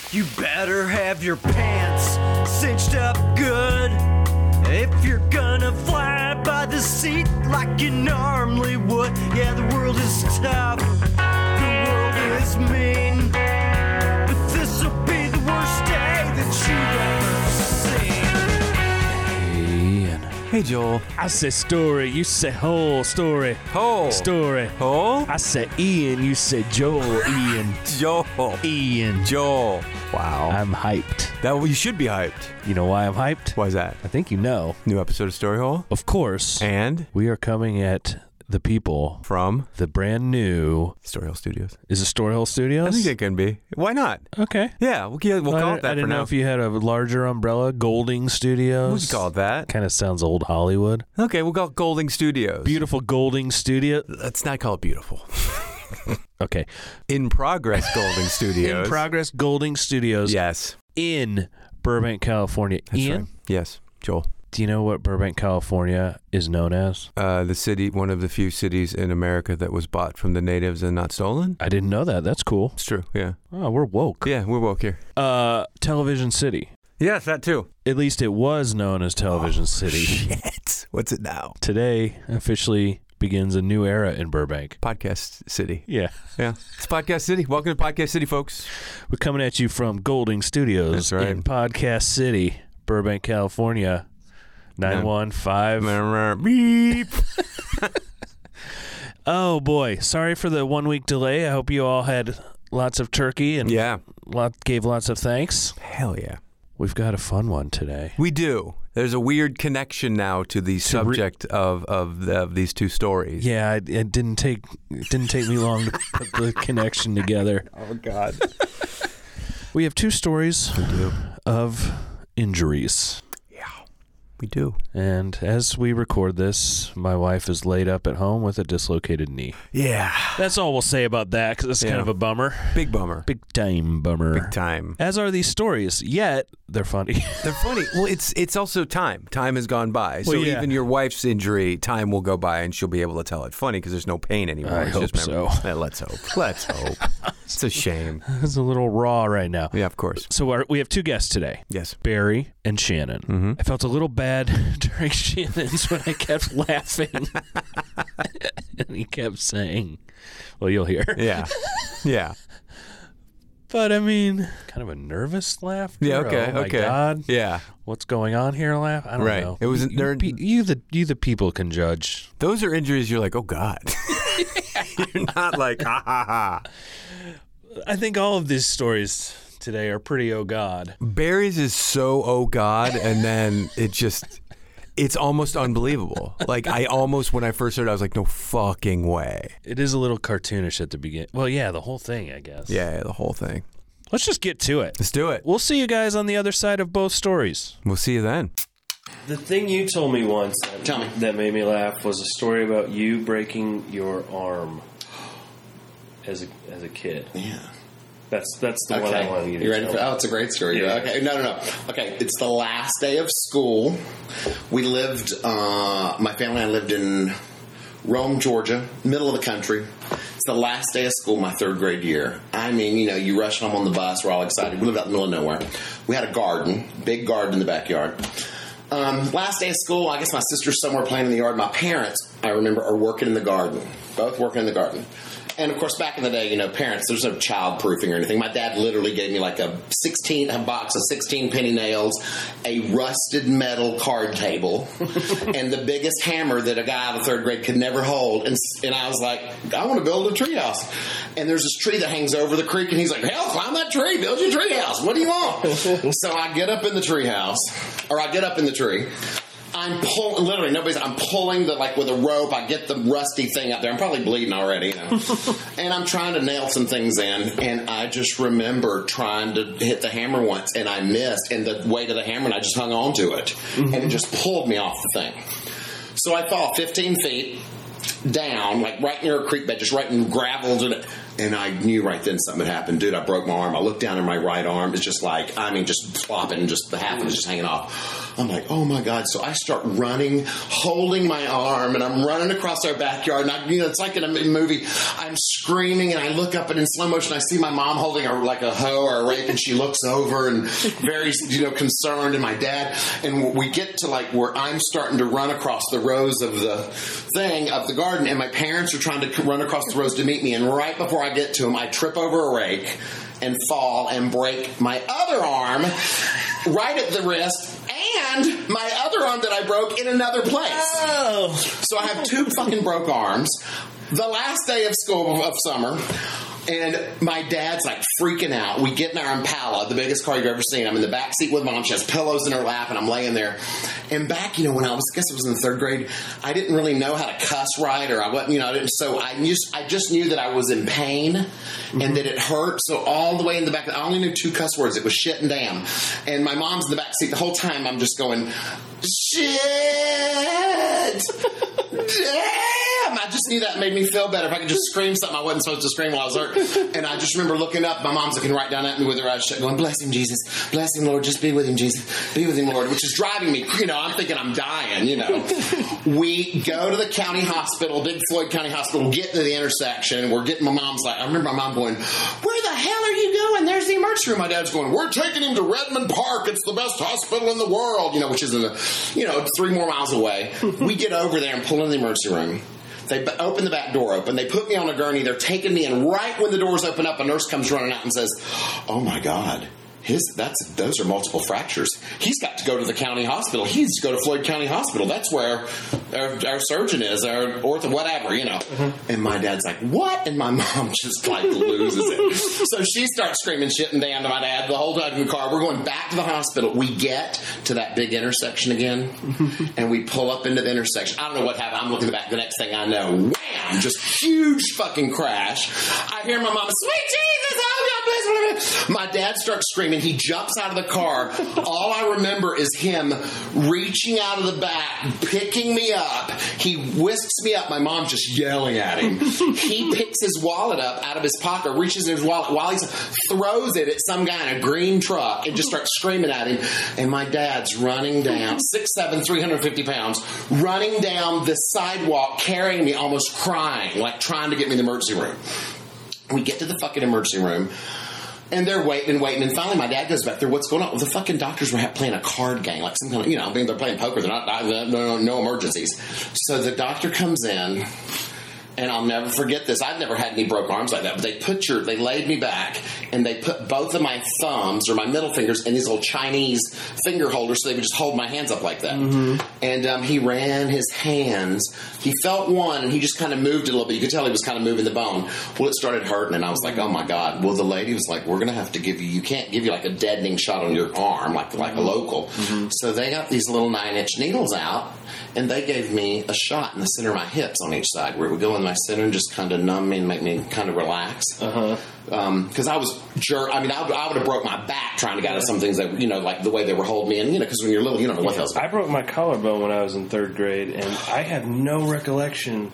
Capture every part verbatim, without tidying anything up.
You better have your pants cinched up good. If you're gonna fly by the seat like you normally would. Yeah, the world is tough, the world is mean, but this'll be the worst day that you've ever seen. Ian. Hey, Joel. I say story, you say whole story. Whole. Story. Whole? I say Ian, you say Joel. Ian. Joel. Ian. Joel. Wow. I'm hyped. That well, you should be hyped. You know why I'm hyped? Why is that? I think you know. New episode of Story Hole? Of course. And? We are coming at the people From? the brand new Story Hole Studios. Is it Story Hole Studios? I think it can be. Why not? Okay. Yeah, we'll, we'll call I, it that I didn't for know now. if you had a larger umbrella. Golding Studios. We can call it that. Kind of sounds old Hollywood. Okay, we'll call it Golding Studios. Beautiful Golding Studio. Let's not call it beautiful. Okay. In progress Golding Studios. In progress Golding Studios. Yes. In Burbank, California. That's Ian? right. Yes, Joel. Do you know what Burbank, California is known as? Uh, the city, one of the few cities in America that was bought from the natives and not stolen. I didn't know that. That's cool. It's true, yeah. Oh, we're woke. Yeah, we're woke here. Uh, Television City. Yes, that too. At least it was known as Television oh, City. Shit. What's it now? Today officially begins a new era in Burbank. Podcast City. Yeah. Yeah. It's Podcast City. Welcome to Podcast City, folks. We're coming at you from Golding Studios That's right. in Podcast City, Burbank, California. nine one five Beep. Oh, boy. Sorry for the one-week delay. I hope you all had lots of turkey and Yeah. lot, gave lots of thanks. Hell yeah. We've got a fun one today. We do. There's a weird connection now to the subject re- of of, the, of these two stories. Yeah, it, it didn't take it didn't take me long to put the connection together. Oh God. We have two stories We do. of injuries. We do. And as we record this, my wife is laid up at home with a dislocated knee. Yeah. That's all we'll say about that, because it's Yeah. kind of a bummer. Big bummer. Big time bummer. Big time. As are these stories, yet they're funny. They're funny. Well, it's it's also time. Time has gone by. So Well, yeah. even your wife's injury, time will go by and she'll be able to tell it funny because there's no pain anymore. I It's hope just memory. so. Eh, let's hope. Let's hope. It's a shame. It's a little raw right now. Yeah, of course. So our, we have two guests today. Yes. Barry and Shannon. Mm-hmm. I felt a little bad during Shannon's when I kept laughing. And he kept saying, well, you'll hear. Yeah. Yeah. But, I mean, kind of a nervous laugh. Yeah, okay, Oh, my okay. God. Yeah. What's going on here laugh? I don't Right. know. It was- you, they're- you, you, the, you the people can judge. Those are injuries you're like, oh, God. You're not like, ha, ha, ha. I think all of these stories today are pretty oh God. Barry's is so, oh, God, and then it just, it's almost unbelievable. Like, I almost, when I first heard it, I was like, no fucking way. It is a little cartoonish at the beginning. Well, yeah, the whole thing, I guess. Yeah, the whole thing. Let's just get to it. Let's do it. We'll see you guys on the other side of both stories. We'll see you then. The thing you told me once that, Tell me. that made me laugh was a story about you breaking your arm as a as a kid. Yeah. That's that's the one I Okay. wanted you to You ready tell for me. Oh, it's a great story. Yeah. Okay. No, no, no. Okay. It's the last day of school. We lived, uh, my family and I lived in Rome, Georgia, middle of the country. It's the last day of school, my third grade year. I mean, you know, you rush home on the bus. We're all excited. We lived out in the middle of nowhere. We had a garden, big garden in the backyard. Um, last day of school, I guess my sister's somewhere playing in the yard. My parents, I remember, are working in the garden. Both working in the garden. And, of course, back in the day, you know, parents, there's no child proofing or anything. My dad literally gave me like a sixteen, a box of sixteen penny nails, a rusted metal card table, and the biggest hammer that a guy out of third grade could never hold. And, and I was like, I want to build a treehouse. And there's this tree that hangs over the creek, and he's like, hell, climb that tree, build your treehouse. What do you want? So I get up in the treehouse, or I get up in the tree. I'm pulling, literally, nobody's, I'm pulling the, like, with a rope, I get the rusty thing out there. I'm probably bleeding already, you know. And I'm trying to nail some things in, and I just remember trying to hit the hammer once, and I missed, and the weight of the hammer, and I just hung on to it. Mm-hmm. And it just pulled me off the thing. So I fall fifteen feet down, like right near a creek bed, just right in gravel, And I knew right then something had happened. Dude, I broke my arm. I looked down at my right arm. It's just like, I mean, just flopping, just the half of it just hanging off. I'm like, oh my God. So I start running, holding my arm, and I'm running across our backyard. And I, you know, it's like in a movie. I'm screaming, and I look up, and in slow motion, I see my mom holding a, like a hoe or a rake, and she looks over and very, you know, concerned, and my dad. And we get to like where I'm starting to run across the rows of the thing of the garden, and my parents are trying to run across the rows to meet me. And right before I get to them, I trip over a rake and fall and break my other arm right at the wrist, and my other arm that I broke in another place. Oh. So I have two fucking broke arms. The last day of school of summer, and my dad's like freaking out. We get in our Impala, the biggest car you've ever seen. I'm in the back seat with mom. She has pillows in her lap, and I'm laying there. And back, you know, when I was, I guess it was in the third grade, I didn't really know how to cuss right, or I wasn't, you know, I didn't. So I just, I just knew that I was in pain mm-hmm. and that it hurt. So all the way in the back, I only knew two cuss words. It was shit and damn. And my mom's in the back seat the whole time. I'm just going, shit, damn. I just knew that made me feel better. If I could just scream something I wasn't supposed to scream while I was hurt. And I just remember looking up. My mom's looking right down at me with her eyes shut, going, bless him, Jesus. Bless him, Lord. Just be with him, Jesus. Be with him, Lord. Which is driving me, you know, I'm thinking I'm dying, you know. We go to the county hospital, Big Floyd County Hospital, get to the intersection, and we're getting my mom's like, I remember my mom going, where the hell are you going? There's the emergency room. My dad's going, we're taking him to Redmond Park. It's the best hospital in the world, you know, which is, in the, you know, three more miles away. We get over there and pull in the emergency room. They open the back door open. They put me on a gurney. They're taking me in. Right when the doors open up, a nurse comes running out and says, oh, my God. His that's those are multiple fractures. He's got to go to the county hospital. He needs to go to Floyd County Hospital. That's where our, our surgeon is, our ortho, whatever, you know. Mm-hmm. And my dad's like, what? And my mom just like loses it. So she starts screaming shit and damn to my dad the whole time in the car. We're going back to the hospital. We get to that big intersection again, and we pull up into the intersection. I don't know what happened. I'm looking back. The next thing I know, wham! Just huge fucking crash. I hear my mom, sweet Jesus, oh God, please. My dad starts screaming. He jumps out of the car. All I remember is him reaching out of the back, picking me up. He whisks me up. My mom's just yelling at him. He picks his wallet up out of his pocket, reaches in his wallet while he throws it at some guy in a green truck and just starts screaming at him. And my dad's running down, six seven, three hundred fifty pounds, running down the sidewalk, carrying me, almost crying, like trying to get me in the emergency room. We get to the fucking emergency room. And they're waiting and waiting. And finally, my dad goes back there. What's going on? Well, the fucking doctors were playing a card game, like some kind of, you know, I mean, they're playing poker. They're not, no, no emergencies. So the doctor comes in, and I'll never forget this. I've never had any broke arms like that. But they put your, they laid me back, and they put both of my thumbs or my middle fingers in these little Chinese finger holders, so they would just hold my hands up like that. Mm-hmm. And um, he ran his hands. He felt one, and he just kind of moved it a little bit. You could tell he was kind of moving the bone. Well, it started hurting, and I was like, oh, my God. Well, the lady was like, we're going to have to give you, you can't give you like a deadening shot on your arm, like, like a local. Mm-hmm. So they got these little nine-inch needles out, and they gave me a shot in the center of my hips on each side, where it would go in my center and just kind of numb me and make me kind of relax. Uh-huh. Because um, I was jerk. I mean, I would, I would have broke my back trying to get out of some things that, you know, like the way they were holding me. And, you know, because when you're little, you don't know what the hell's I broke my collarbone when I was in third grade, and I have no recollection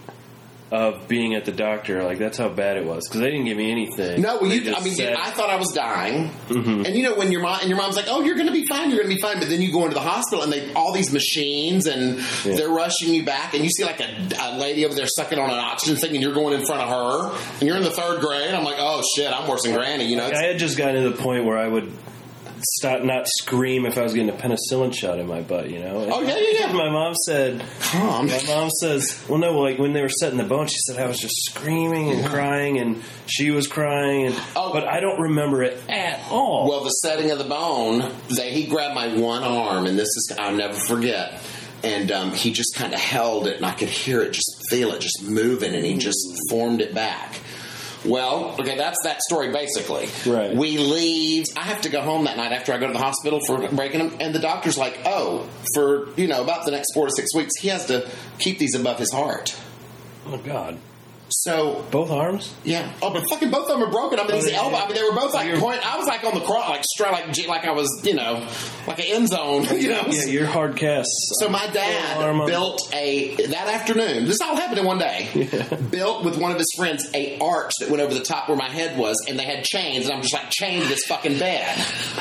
of being at the doctor. Like, that's how bad it was, because they didn't give me anything. No, well, you, I mean, said, I thought I was dying. Mm-hmm. And, you know, when your mom, and your mom's like, oh, you're going to be fine, you're going to be fine. But then you go into the hospital, and they all these machines, and yeah. they're rushing you back, and you see, like, a, a lady over there sucking on an oxygen thing, and you're going in front of her, and you're in the third grade. I'm like, oh, shit, I'm worse than Granny, you know? Like, I had just gotten to the point where I would stop, not scream if I was getting a penicillin shot in my butt, you know? Oh, yeah, yeah, yeah. My mom said, Calm. my mom says, well, no, like when they were setting the bone, she said I was just screaming and yeah. crying, and she was crying, and, oh. but I don't remember it at all. Well, the setting of the bone, they, he grabbed my one arm, and this is, I'll never forget. And um, he just kind of held it, and I could hear it, just feel it, just moving, and he just formed it back. Well, okay, that's that story basically. Right. We leave. I have to go home that night after I go to the hospital for breaking them. And the doctor's like, oh, for, you know, about the next four to six weeks, he has to keep these above his heart. Oh, God. So Both arms? yeah, oh, but fucking both of them are broken. I mean, his yeah. elbow. I mean, they were both like point. I was like on the cross, like straight, like like I was, you know, like an end zone. You know. Yeah, you're hard cast. So my dad built a that afternoon. This all happened in one day. Yeah. Built with one of his friends a arch that went over the top where my head was, and they had chains, and I'm just like chained to this fucking bed.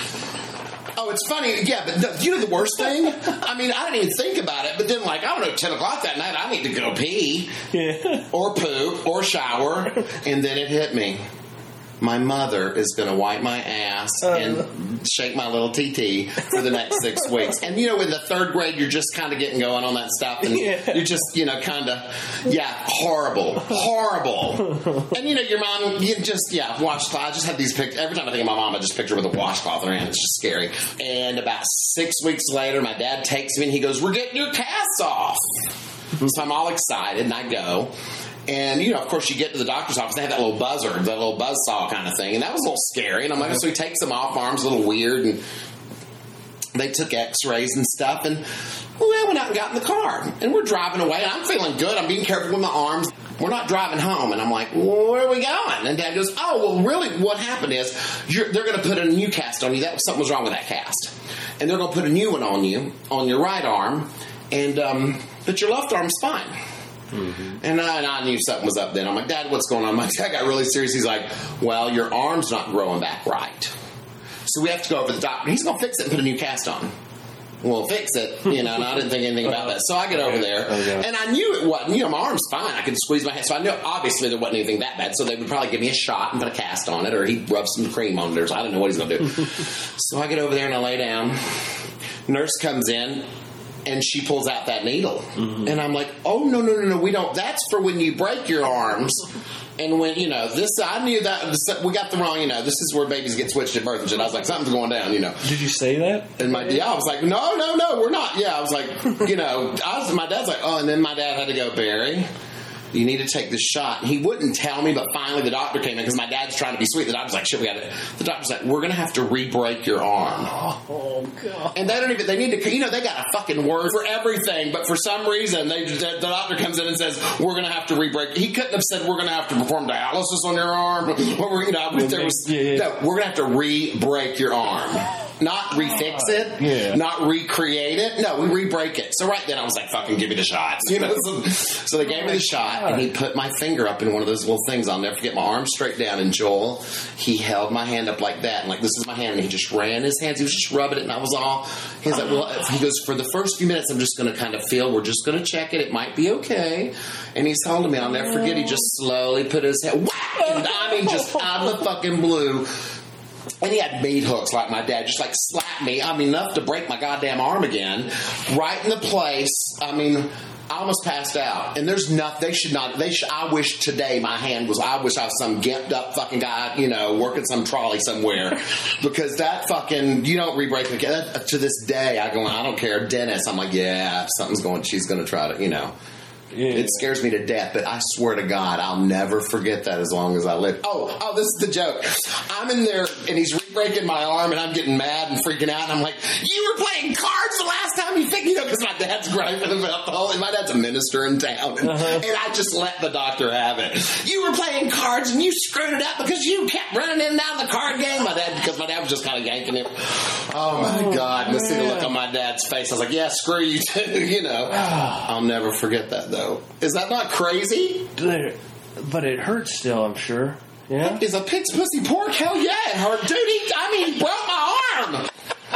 Oh, it's funny, yeah, but no, you know the worst thing? I mean, I didn't even think about it, but then, like, I don't know, ten o'clock that night, I need to go pee. Yeah. Or poop, or shower, and then it hit me. My mother is going to wipe my ass uh, and shake my little T T for the next six weeks. And, you know, in the third grade, you're just kind of getting going on that stuff. And yeah. you're just, you know, kind of, yeah, horrible. Horrible. And, you know, your mom, you just, yeah, washcloth. I just have these pictures. Every time I think of my mom, I just picture her with a washcloth in her hand. It's just scary. And about six weeks later, my dad takes me and he goes, "We're getting your casts off." So I'm all excited and I go. And, you know, of course, you get to the doctor's office, they have that little buzzer, that little buzzsaw kind of thing. And that was a little scary. And I'm like, so he takes them off, my arm's a little weird. And they took x-rays and stuff. And well, I went out and got in the car. And we're driving away. And I'm feeling good. I'm being careful with my arms. We're not driving home. And I'm like, well, where are we going? And Dad goes, oh, well, really, what happened is you're, they're going to put a new cast on you. That Something was wrong with that cast. And they're going to put a new one on you, on your right arm. And, um, but your left arm's fine. Mm-hmm. And, I, and I knew something was up then. I'm like, Dad, what's going on? My dad got really serious. He's like, well, your arm's not growing back right. So we have to go over to the doctor. He's going to fix it and put a new cast on. Well, fix it, you know, and I didn't think anything about that. So I get over there, okay. And I knew it wasn't, you know, my arm's fine. I could squeeze my hand. So I knew, obviously, there wasn't anything that bad. So they would probably give me a shot and put a cast on it, or he'd rub some cream on it, or so I didn't know what he's going to do. So I get over there and I lay down. Nurse comes in. And she pulls out that needle. Mm-hmm. And I'm like, oh, no, no, no, no, we don't. That's for when you break your arms. And when, you know, this, I knew that, this, we got the wrong, you know, this is where babies get switched at birth and shit. I was like, something's going down, you know. Did you say that? And my, yeah, I was like, no, no, no, we're not. Yeah, I was like, you know, I was, my dad's like, oh, and then my dad had to go, Barry, you need to take this shot. And he wouldn't tell me, but finally the doctor came in because my dad's trying to be sweet. The doctor's like, shit, we got it. The doctor's like, we're going to have to re-break your arm. Oh, God. And they don't even, they need to, you know, they got a fucking word for everything, but for some reason, they the doctor comes in and says, we're going to have to re-break. He couldn't have said, we're going to have to perform dialysis on your arm. Or, you know, if there was, yeah, yeah. No, we're going to have to re-break your arm. Not refix it, yeah. Not recreate it. No, we re-break it. So right then I was like, fucking give me the shots. You know, so, so they gave me the shot, and he put my finger up in one of those little things. I'll never forget, my arm straight down. And Joel, he held my hand up like that, and like, this is my hand, and he just ran his hands. He was just rubbing it, and I was all, he was like, well, he goes, for the first few minutes, I'm just going to kind of feel, we're just going to check it. It might be okay. And he's holding me. I'll never forget, he just slowly put his head, whack, and I mean, just out of the fucking blue. And he had meat hooks like my dad, just like slapped me. I mean, enough to break my goddamn arm again. Right in the place. I mean, I almost passed out. And there's nothing, they should not, they should, I wish today my hand was, I wish I was some gimped up fucking guy, you know, working some trolley somewhere. Because that fucking, you don't re-break the, that, to this day, I go, I don't care, Dennis. I'm like, yeah, something's going, she's going to try to, you know. Yeah. It scares me to death, but I swear to God, I'll never forget that as long as I live. Oh, oh, this is the joke. I'm in there, and he's re-breaking my arm, and I'm getting mad and freaking out, and I'm like, you were playing cards the last time you think, you know, because my dad's griping about the whole, and my dad's a minister in town, and, uh-huh. and I just let the doctor have it. You were playing cards, and you screwed it up because you kept running in and out of the card game. My dad, because my dad was just kind of yanking him. Oh, my oh, God. And to see the look on my dad's face, I was like, yeah, screw you, too, you know. I'll never forget that, though. Is that not crazy? But it hurts still, I'm sure. Yeah. Is a pig's pussy pork? Hell yeah, it hurt. Dude, he, I mean, he broke my arm.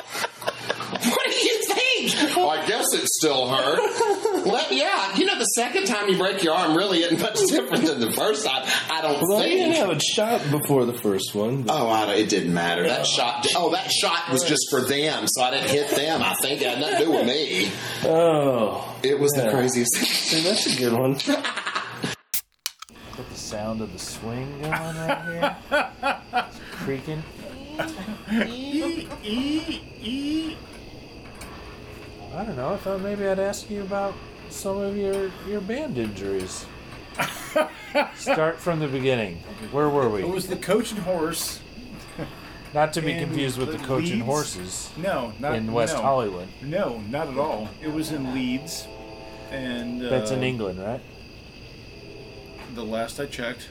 What do you think? Well, I guess it still hurt. Well, yeah, you know, the second time you break your arm really isn't much different than the first time. I don't well, think. You didn't have a shot before the first one. But... Oh, I don't, it didn't matter. That shot. Oh, that shot was just for them, so I didn't hit them. I think it had nothing to do with me. Oh, it was yeah. the craziest thing. See, that's a good one. Got the sound of the swing going right here. It's creaking. I don't know. I thought maybe I'd ask you about some of your, your band injuries. Start from the beginning. Where were we? It was the Coach and Horse. Not to be confused with the, the Coach Leeds. and Horses. No, not in West no. Hollywood. No, not at all. It was in Leeds, and uh, that's in England, right? The last I checked.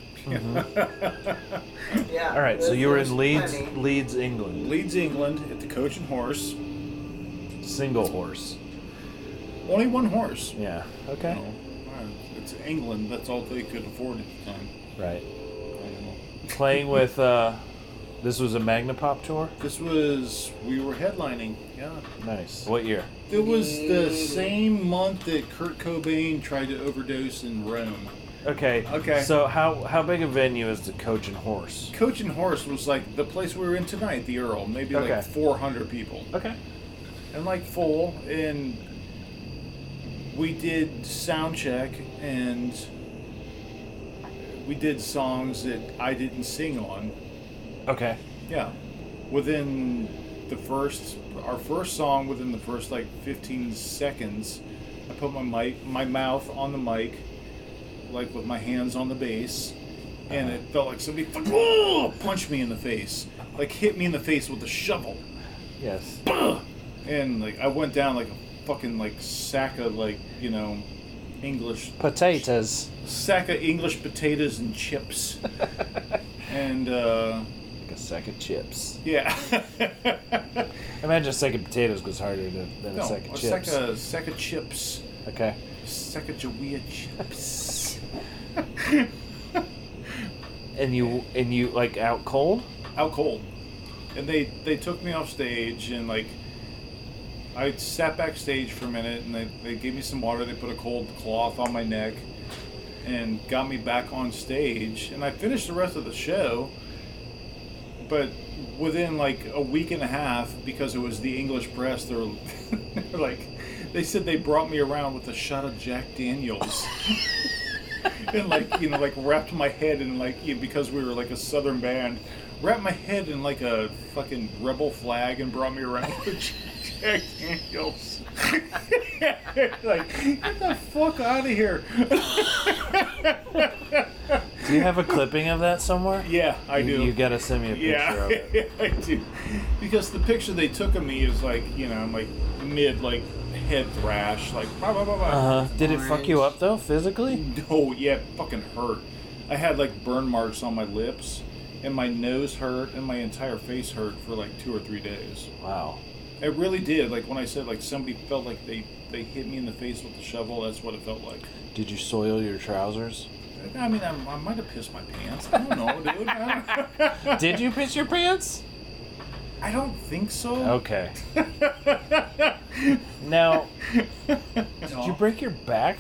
Yeah. All right, so there's- you were there's in Leeds, plenty. Leeds, England. Leeds, England, at the Coach and Horse. Single horse. Only one horse. Yeah. You Okay. know, uh, it's England. That's all they could afford at the time. Right. I don't know. Playing with. Uh, this was a Magnapop tour. This was we were headlining. Yeah. Nice. What year? It was the same month that Kurt Cobain tried to overdose in Rome. Okay. Okay. So how how big a venue is the Coach and Horse? Coach and Horse was like the place we were in tonight, the Earl. Maybe Okay. like four hundred people. Okay. And like full, and we did sound check, and we did songs that I didn't sing on. Okay. Yeah, within the first, our first song, within the first like fifteen seconds, I put my mic, my mouth on the mic, like with my hands on the bass, and it felt like somebody fucking oh, punched me in the face, like hit me in the face with a shovel. Yes. And like I went down like a fucking like sack of like, you know, English Potatoes. sack of English potatoes and chips. And uh Like a sack of chips. yeah. Imagine a sack of potatoes goes harder to, than a no, sack of a chips. sack of sack of chips. Okay. Sack of Jawea chips. And you and you like out cold? Out cold. And they they took me off stage, and like I sat backstage for a minute, and they, they gave me some water. They put a cold cloth on my neck and got me back on stage, and I finished the rest of the show. But within like a week and a half, because it was the English press, they were, they were like, they said they brought me around with a shot of Jack Daniels. And like, you know, like wrapped my head in like, you know, because we were like a southern band, wrapped my head in like a fucking rebel flag and brought me around with Jack Daniels. Like, get the fuck out of here. Do you have a clipping of that somewhere? Yeah, I do. You, you gotta send me a picture Yeah, of it. I do. Because the picture they took of me is like, you know, I'm like mid like head thrash, like blah blah blah blah. Uh-huh. Did it fuck you up though, physically? No, yeah, it fucking hurt. I had like burn marks on my lips, and my nose hurt, and my entire face hurt for like two or three days. Wow. It really did. Like when I said like somebody felt like they they hit me in the face with a shovel, that's what it felt like. Did you soil your trousers? I mean, I, I might have pissed my pants. I don't know, dude. I don't, Did you piss your pants? I don't think so. Okay. Now, did you break your back?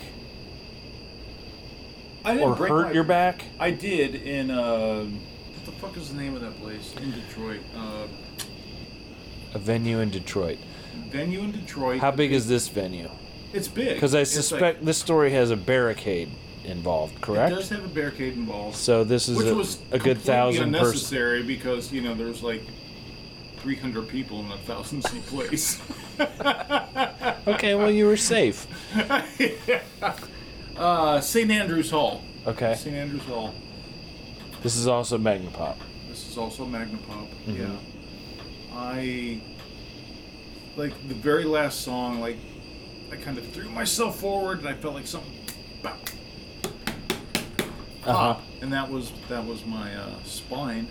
I didn't Or break hurt my- your back? I did in uh, what the fuck is the name of that place in Detroit? Uh, A venue in Detroit. venue in Detroit. How big is this venue? It's big. Because I It's suspect like- this story has a barricade involved, it correct? does have a barricade involved. So this is Which a, was a good completely thousand person. unnecessary because you know there's like three hundred people in a thousand seat place. Okay, well you were safe. uh, Saint Andrews Hall. Okay. Saint Andrews Hall. This is also Magnapop. This is also Magnapop. Mhm. Yeah. I like the very last song. Like I kind of threw myself forward, and I felt like something. Bop, Uh huh. and that was that was my uh, spine.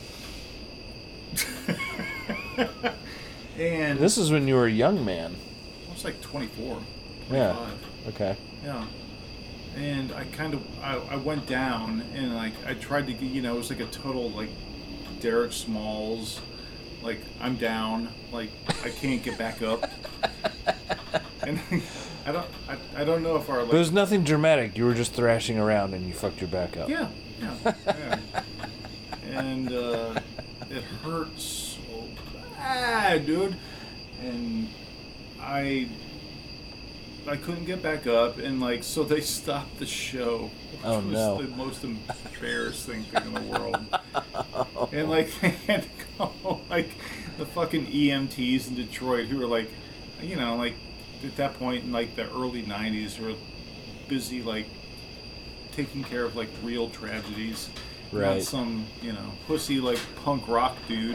And This is when you were a young man. I was like twenty-four, Yeah. twenty-five. Okay. Yeah. And I kind of, I, I went down and like, I tried to, get- you know, it was like a total like Derek Smalls, like I'm down, like I can't get back up. And I don't, I, I don't know if our like, There was nothing dramatic. You were just thrashing around and you fucked your back up. yeah, yeah, yeah. And uh, it hurts so bad, dude. And I, I couldn't get back up, and like, so they stopped the show. Which Oh, was no. the most embarrassing thing in the world. And like, they had to call like the fucking E M Ts in Detroit, who were like, you know, like at that point in like the early nineties, were busy like taking care of like real tragedies. Not Right. some, you know, pussy like punk rock dude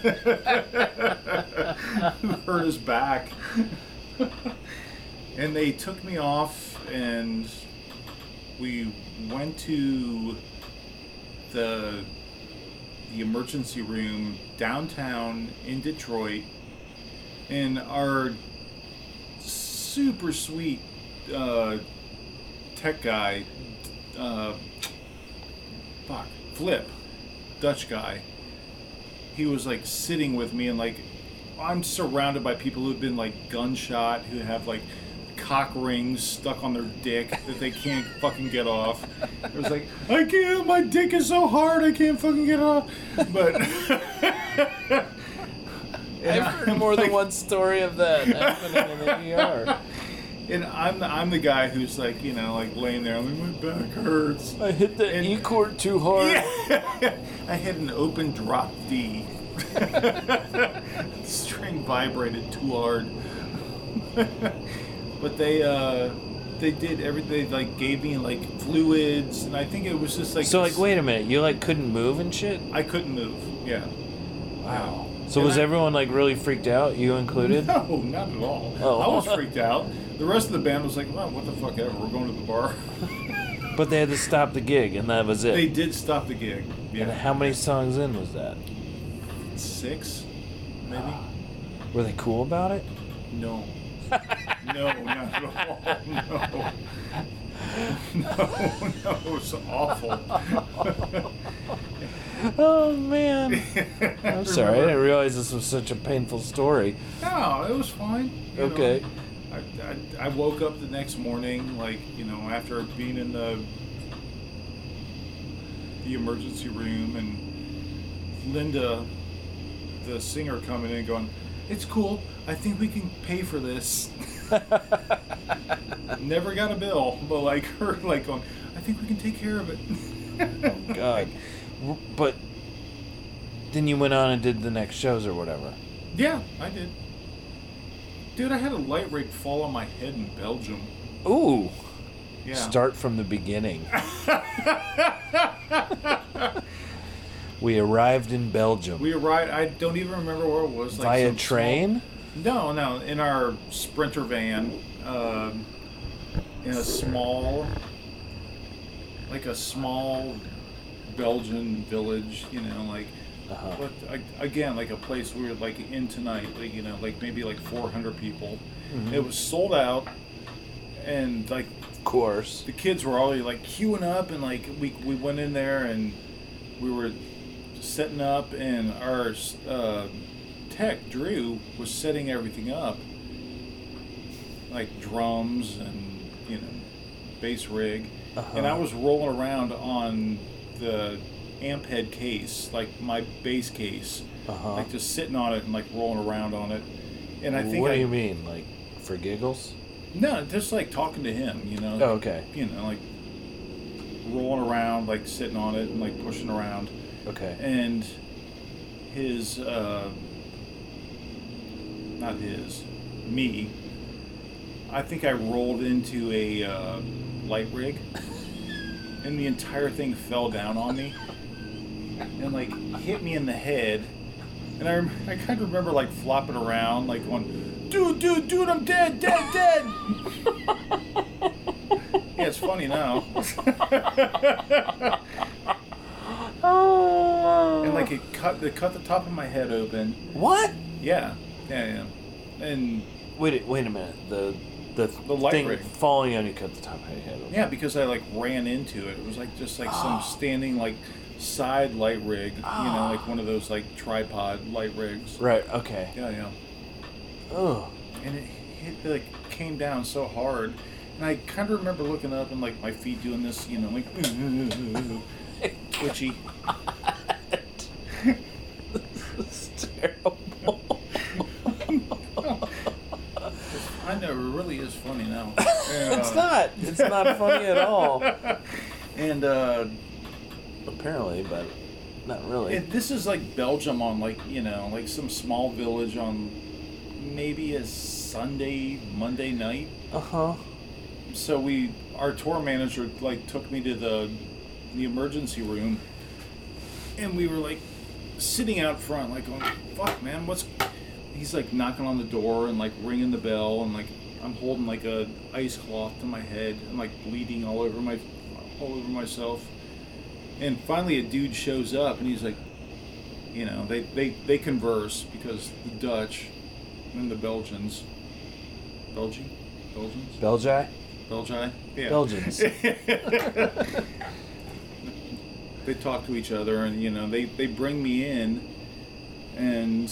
who hurt his back. And they took me off, and we went to the the emergency room downtown in Detroit, and our super sweet uh, tech guy, uh, fuck, Flip, Dutch guy, he was like sitting with me, and like I'm surrounded by people who've been like gunshot, who have like cock rings stuck on their dick that they can't fucking get off. It was like, I can't, my dick is so hard, I can't fucking get it off. But I've heard more like, than one story of that happening in the E R. And I'm the, I'm the guy who's like, you know, like laying there, I'm like, my back hurts. I hit the And- E chord too hard. Yeah. I had an open drop D. String vibrated too hard. But they uh, they did everything. They like gave me like fluids, and I think it was just like. So this- like, wait a minute, you like couldn't move and shit? I couldn't move. Yeah. Wow. So And was I- everyone like really freaked out, you included? No, not at all. Oh. I was freaked out. The rest of the band was like, "Well, what the fuck ever. We're going to the bar." But they had to stop the gig, and that was it. They did stop the gig. And Yeah. how many songs in was that? Six, maybe. Were they cool about it? No. No, not at all. No. No, no, it was awful. Oh man. I'm sorry, I didn't realize this was such a painful story. No, it was fine. you know. Okay. I, I, I woke up the next morning, like, you know, after being in the the emergency room, and Linda, the singer, coming in going, "It's cool. I think we can pay for this." Never got a bill, but like her, like going, "I think we can take care of it." Oh God. But then you went on and did the next shows or whatever. Yeah, I did. Dude, I had a light rig fall on my head in Belgium. Ooh. Yeah. Start from the beginning. We arrived in Belgium. We arrived. I don't even remember where it was. Like Via some train? Small, no, no, in our Sprinter van, um, in a small, like a small Belgian village. You know, like, Uh-huh. but I- again, like a place we were like in tonight. Like, you know, like maybe like four hundred people. Mm-hmm. It was sold out, and like Of course. the kids were already like queuing up, and like we we went in there and we were setting up, and our uh, tech Drew was setting everything up, like drums and, you know, bass rig, Uh-huh. and I was rolling around on the amp head case, like my bass case, Uh-huh. like just sitting on it and like rolling around on it, and I think what I, do you mean? Like for giggles? no, just like talking to him, you know. Oh, okay. You know, like rolling around, like sitting on it and like pushing around. Okay. And his, uh, not his, me, I think I rolled into a uh, light rig, and the entire thing fell down on me and like hit me in the head. And I, rem- I kind of remember like flopping around, like going, dude, dude, dude, I'm dead, dead, dead. Yeah, it's funny now. Oh. And like it cut, it cut the top of my head open. What? Yeah, yeah, yeah. And Wait, wait a minute. The the, The light thing rig. falling on you cut the top of your head. yeah, because I like ran into it. It was like just like some standing like side light rig, you know, like one of those like tripod light rigs. Right. Okay. Yeah, yeah. Oh. And it hit, like came down so hard, and I kind of remember looking up and like my feet doing this, you know, like twitchy. This is terrible. I know, it really is funny now. It's Uh, not. It's not funny at all. And uh, Apparently, but not really. it, this is like Belgium on like, you know, like some small village on maybe a Sunday, Monday night. Uh huh. So we, our tour manager like took me to the the emergency room, and we were like sitting out front, like going, "Fuck, man, what's?" He's like knocking on the door and like ringing the bell, and like I'm holding like a ice cloth to my head and like bleeding all over my all over myself. And finally a dude shows up and he's like, you know, they, they, they converse because the Dutch and the Belgians, Belgian? Belgians? Belgi? Belgi? Yeah. Belgians. They talk to each other and, you know, they, they bring me in and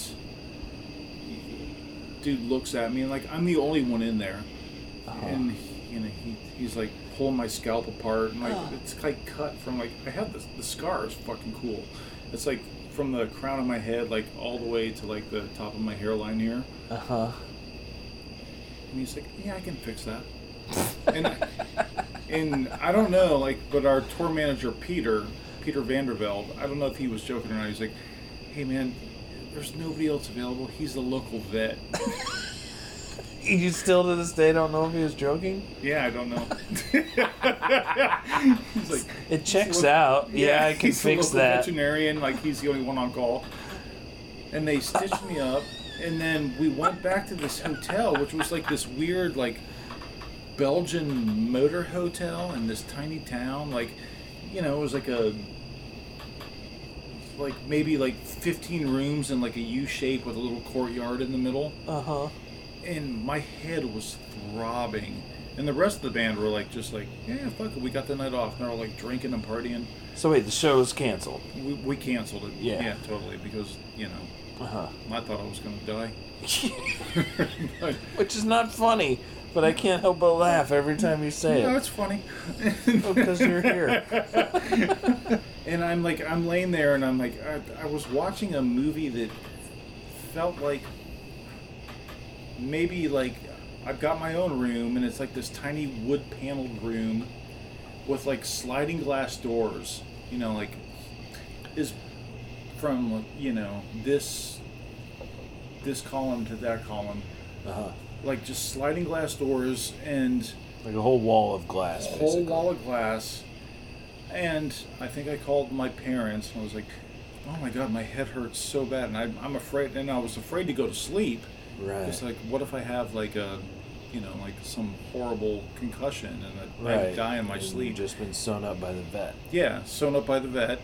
dude looks at me and like, I'm the only one in there. Uh-huh. And, you know, he, he's like pulling my scalp apart and like, uh. it's like cut from like, I have this, the scar is fucking cool. It's like from the crown of my head, like all the way to like the top of my hairline here. Uh-huh. And he's like, yeah, I can fix that. and, I, and I don't know, like, but our tour manager, Peter, Peter Vandervelde, I don't know if he was joking or not. He's like, hey man, there's nobody else available. He's the local vet. You still to this day don't know if he was joking? Yeah, I don't know. He's like, it checks out. Yeah, yeah, I can he's fix the local that. Veterinarian, like he's the only one on call. And they stitched me up, and then we went back to this hotel, which was like this weird, like Belgian motor hotel in this tiny town. Like, you know, it was like a, like maybe like fifteen rooms in like a U shape with a little courtyard in the middle. Uh huh. And my head was throbbing. And the rest of the band were like, just like, yeah, fuck it, we got the night off. And they're all like drinking and partying. So wait, the show was canceled? We, we canceled it. Yeah. Yeah, totally. Because, you know, uh-huh. I thought I was going to die. But, which is not funny, but I can't help but laugh every time you say no, it. No, it's funny. Because you're here. And I'm like, I'm laying there and I'm like, I, I was watching a movie that felt like maybe like I've got my own room and it's like this tiny wood paneled room with like sliding glass doors, you know, like is from, you know, this this column to that column. Uh-huh. Like just sliding glass doors and like a whole wall of glass, a basically. whole wall of glass. And I think I called my parents and I was like, oh my god, my head hurts so bad and I, I'm afraid, and I was afraid to go to sleep. Right. It's like, what if I have like a, you know, like some horrible concussion and I, right. I die in my and sleep. You've just been sewn up by the vet. Yeah, sewn up by the vet.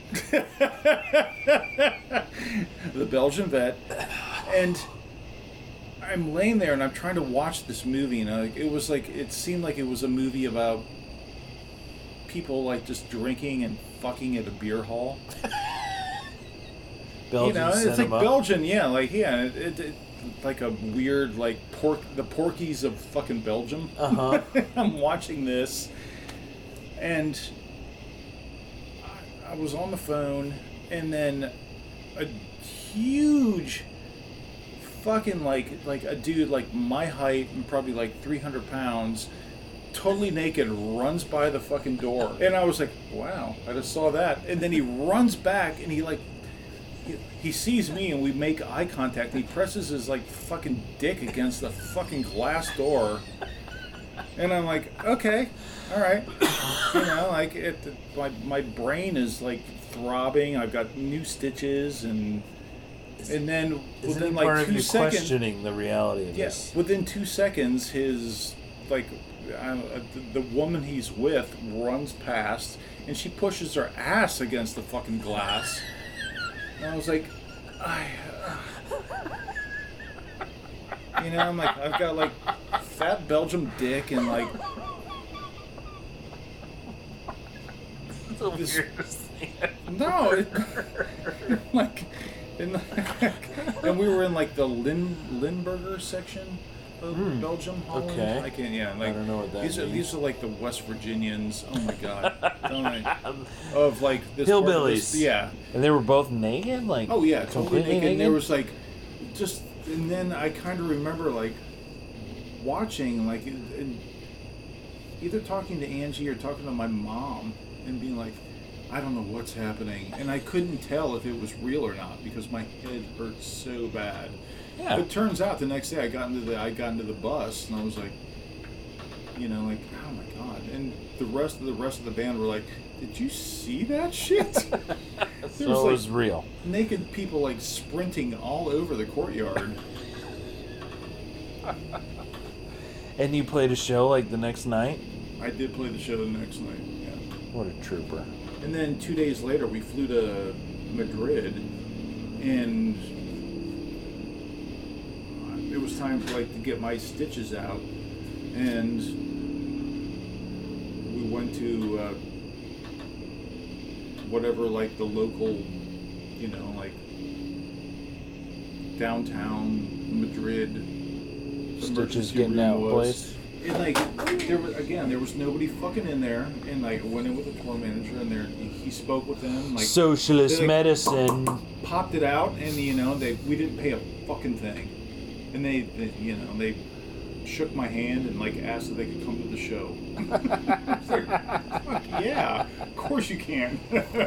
The Belgian vet. And I'm laying there and I'm trying to watch this movie and I, it was like, it seemed like it was a movie about people like just drinking and fucking at a beer hall. Belgian you know, it's cinema. like Belgian, yeah, like yeah, it, it, it like a weird like pork, the Porkies of fucking Belgium. Uh huh. I'm watching this, and I, I was on the phone, and then a huge fucking like like a dude like my height and probably like three hundred pounds, totally naked, runs by the fucking door, and I was like, wow, I just saw that, and then he runs back and he like. He sees me and we make eye contact and he presses his like fucking dick against the fucking glass door. And I'm like, okay, all right. You know, like it, my, my brain is like throbbing. I've got new stitches and and then Is within any part like of two you seconds, questioning the reality of yes, this? within two seconds, his like uh, the, the woman he's with runs past and she pushes her ass against the fucking glass. And I was like, I, uh, you know, I'm like, I've got like fat Belgium dick and like The this, weirdest thing. no, it, like, and, and we were in like the Lin Limburger section of mm, Belgium, Holland. Okay. I can't, yeah, like I don't know what that these means. are these are like the West Virginians. Oh my god, don't I, of like this Hillbillies. part of this- yeah. And they were both naked? Like, Oh yeah, totally completely naked. And naked? there was like, just, and then I kind of remember like watching, like, and either talking to Angie or talking to my mom and being like, I don't know what's happening, and I couldn't tell if it was real or not because my head hurt so bad. Yeah. But it turns out the next day I got into the I got into the bus and I was like, you know, like, oh my god, and the rest of the rest of the band were like, did you see that shit? So There it was, like, was real. naked people like sprinting all over the courtyard. And you played a show like the next night? I did play the show the next night. Yeah. What a trooper. And then two days later, we flew to Madrid, and it was time for like to get my stitches out, and we went to uh, whatever like the local, you know, like downtown Madrid Stitches emergency getting room out was. place. And like there was again, there was nobody fucking in there, and like I went in with the floor manager, and there he spoke with them. Like Socialist they, like, medicine. popped it out, and you know they we didn't pay a fucking thing, and they, they you know they shook my hand and like asked if they could come to the show. I was like, fuck yeah, of course you can.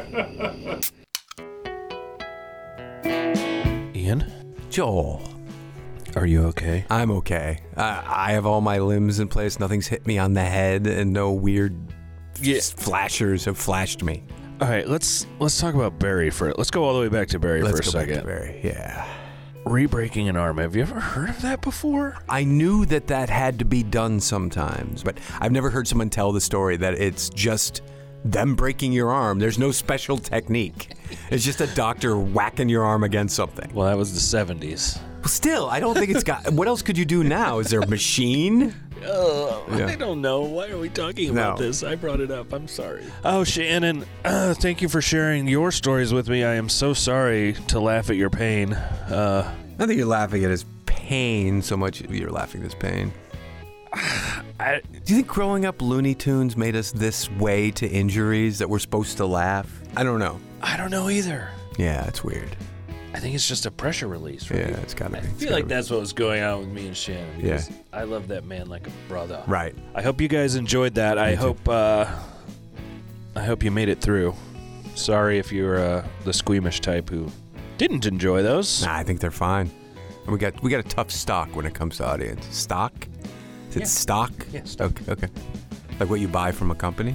Ian, Joel. are you okay? I'm okay. I, I have all my limbs in place. Nothing's hit me on the head, and no weird Yeah. flashers have flashed me. All right, let's let's talk about Barry for it. Let's go all the way back to Barry Let's for a go back second. to Barry. Yeah. Re-breaking an arm. Have you ever heard of that before? I knew that that had to be done sometimes, but I've never heard someone tell the story that it's just them breaking your arm. There's no special technique. It's just a doctor whacking your arm against something. Well, that was the seventies. Still, I don't think it's got... What else could you do now? Is there a machine? Oh, Yeah. I don't know. Why are we talking about No. this? I brought it up. I'm sorry. Oh, Shannon, uh, thank you for sharing your stories with me. I am so sorry to laugh at your pain. Uh, I think you're laughing at his pain so much. You're laughing at his pain. I, Do you think growing up Looney Tunes made us this way to injuries that we're supposed to laugh? I don't know. I don't know either. Yeah, it's weird. I think it's just a pressure release, right? Yeah, it's gotta I be. It's feel gotta like be. that's what was going on with me and Shannon. because Yeah. I love that man like a brother. Right. I hope you guys enjoyed that. I Me too. hope uh, I hope you made it through. Sorry if you're uh, the squeamish type who didn't enjoy those. Nah, I think they're fine. And we got we got a tough stock when it comes to audience. Stock? Is it Yeah. stock? Yeah, stock. Okay, okay. Like what you buy from a company?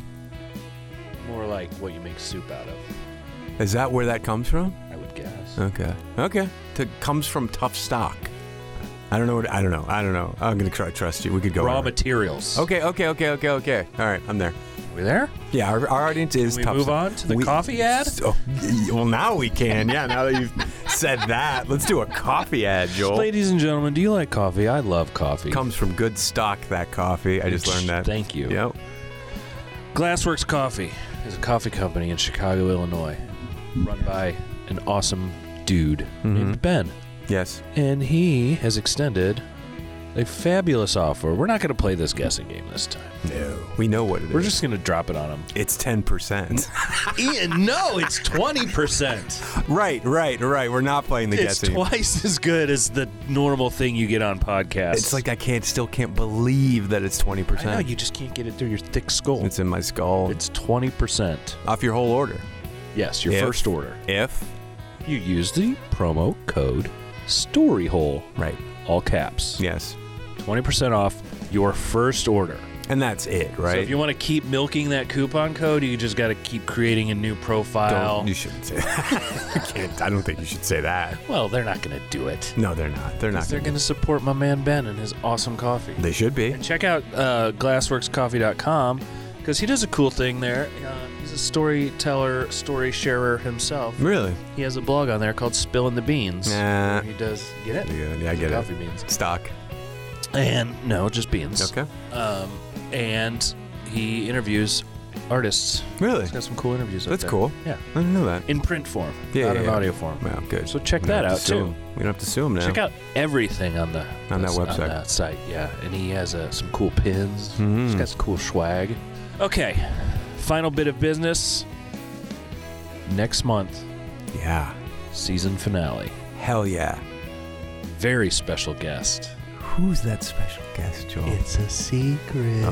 More like what you make soup out of, Is that where that comes from? I would guess. Okay. Okay. It comes from tough stock. I don't know what I don't know. I don't know. I'm gonna try trust you. We could go Raw over it. materials. Okay, okay, okay, okay, okay. All right, I'm there. We there? Yeah, our, our audience is Can we tough move stock. on to the We- coffee ad? Oh, y- well, now we can. Yeah, now that you've said that, let's do a coffee ad, Joel. Ladies and gentlemen, do you like coffee? I love coffee. Comes from good stock, that coffee. I just learned that. Thank you. Yep. Glassworks Coffee is a coffee company in Chicago, Illinois, run by an awesome dude Mm-hmm. named Ben. Yes. And he has extended a fabulous offer. We're not going to play this guessing game this time. No. We know what it is. We're just going to drop it on him. It's ten percent. Ian, no, it's twenty percent. Right, right, right. We're not playing the It's guessing. twice as good as the normal thing you get on podcasts. It's like I can't still can't believe that it's twenty I know, percent. you just can't get it through your thick skull. It's in my skull. It's twenty percent. Off your whole order. Yes, your If- first order. If You use the promo code STORYHOLE, right. all caps. Yes. twenty percent off your first order. And that's it, So right? if you want to keep milking that coupon code, you just got to keep creating a new profile. Don't, you shouldn't say that. I can't. I don't think you should say that. Well, they're not going to do it. No, they're not. They're not. They're Gonna, going to support my man Ben and his awesome coffee. they should be. And check out uh, glassworks coffee dot com because he does a cool thing there. Uh, he's a storyteller, story sharer himself. Really? He has a blog on there called Spillin' the Beans. Nah. where he does get it. Yeah, yeah, I get Coffee it. beans. Stock. And no, just beans. Okay. Um, and he interviews artists. Really? He's got some cool interviews. up That's there. cool. Yeah, I didn't know that. in print form, Yeah, not yeah, in yeah. audio form. Well, good. So check We don't that have out to sue too. him. We don't have to sue him now. Check out everything on the On that that's website. On that site, yeah. And he has uh, some cool pins. Mhm. He's got some cool swag. Okay, final bit of business. Next month, Yeah. season finale. Hell yeah. Very special guest. Who's that special guest, Joel? It's a secret.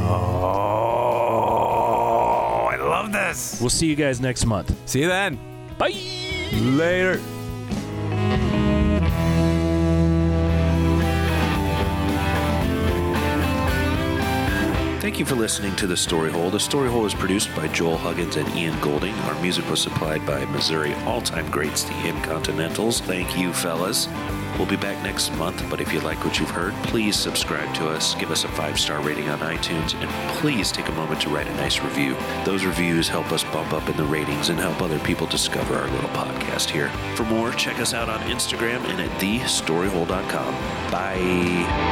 Oh, I love this. We'll see you guys next month. See you then. Bye. Later. Thank you for listening to The Story Hole. The Story Hole is produced by Joel Huggins and Ian Golding. Our music was supplied by Missouri all-time greats, the Incontinentals. Thank you, fellas. We'll be back next month, but if you like what you've heard, please subscribe to us, give us a five-star rating on iTunes, and please take a moment to write a nice review. Those reviews help us bump up in the ratings and help other people discover our little podcast here. For more, check us out on Instagram and at the story hole dot com. Bye.